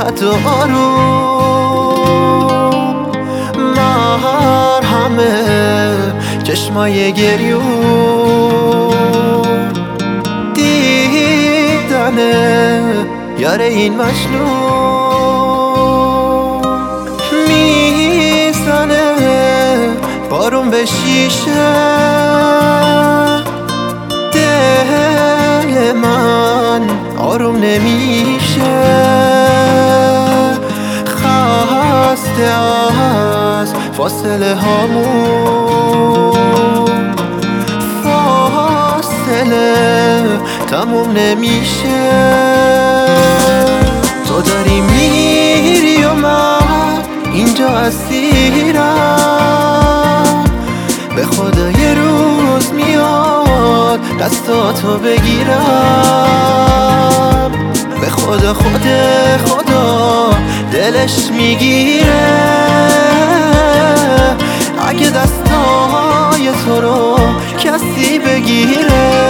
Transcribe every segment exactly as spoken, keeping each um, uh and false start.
راحت و آروم، مرهمه چشمای گریون، دیدنه یاره این مجنون، میزنه بارون به شیشه، دل من آروم نمیشه، خسته از فاصله هامون، فاصله تموم نمیشه. تو داری میری و من اینجا اسیرم، به خدا یه روز میاد دستاتو بگیرم، به خدا خود خدا دلش میگیره اگه دستای تو رو کسی بگیره.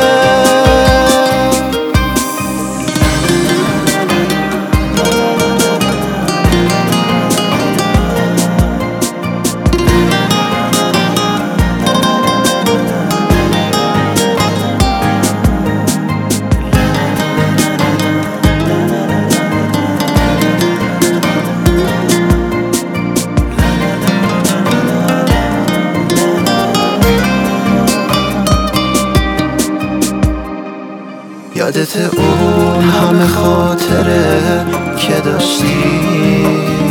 یادت اون همه خاطره که داشتی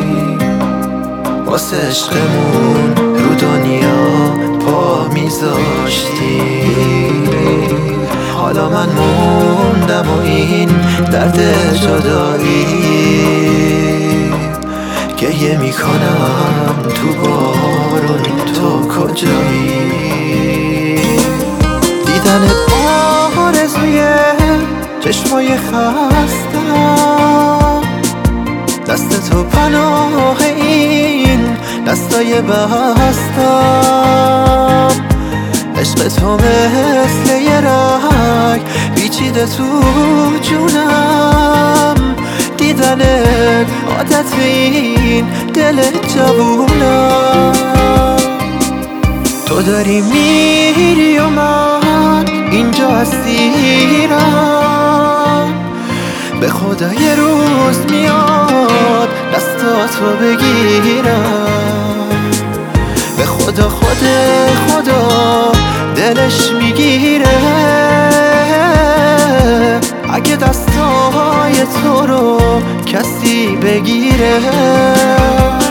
واسه عشقمون رو دنیا پا میذاشتی، حالا من موندم و این درد جدایی گریه میکنم تو بارون، تو کجایی؟ دیدنت آرزویه چشمای خستم، دست تو پناه این دستای بستم، عشق تو مثل یه رگ پیچیده تو جونم، دیدنت عادت این دل جوونم. تو داری میری و من اینجا اسیرم، به خدا یه روز میاد دستاتو بگیرم، به خدا خود خدا دلش میگیره اگه دستای تو رو کسی بگیره.